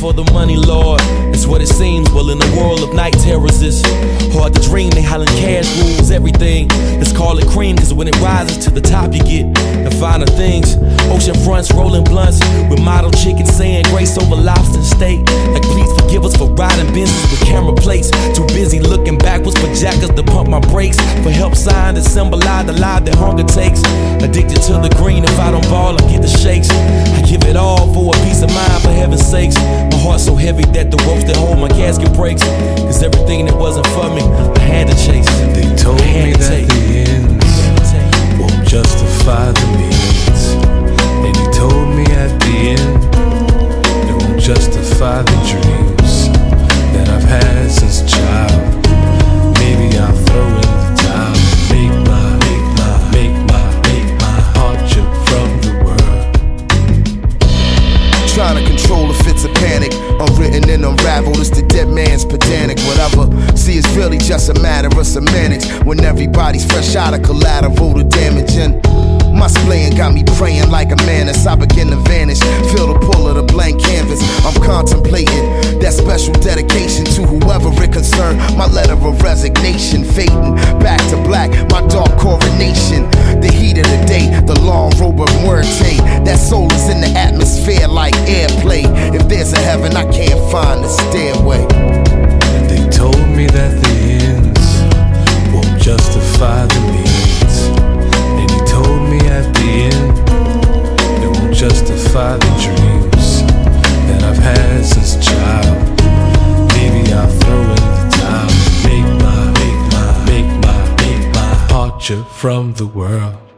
for the money, Lord. It's what it seems. Well, in the world of night terrors, it's hard to dream. They hollering cash rules everything. Let's call it cream, cause when it rises to the top, you get the finer things. Ocean fronts, rolling blunts with model chickens saying grace over lobster and steak. Like, please forgive us for riding Benzes with camera plates. Too busy looking backwards for jackers to pump my brakes. For help sign to symbolize the life that hunger takes. Addicted to the green, if I don't ball, I get the shakes. I give it all for a peace of mind, for heaven's sakes. My heart's so heavy that the ropes that hold my casket breaks. Cause everything that wasn't for me, I had to chase. They told me that the ends won't justify the means. And he told me at the end it won't justify the dreams that I've had since a child. Maybe I'll throw in the towel. Make my departure from the world. Trying to control the fits of panic, unwritten and unraveled. It's the dead man's pedantic, whatever. See, it's really just a matter of semantics. When everybody's fresh out of collateral, the damaging. My splaying got me praying like a menace. I begin to vanish, feel the pull of the blank canvas. I'm contemplating that special dedication to whoever it concerned. My letter of resignation, fading back to black, my dark coronation. The heat of the day, the long robe of muerte. That soul is in the atmosphere like airplay. If there's a heaven, I can't find the stairway. They told me that the ends won't justify the means. And he told me at the end it won't justify the dreams that I've had since a child. Maybe I'll throw in the towel. Make my departure from the world.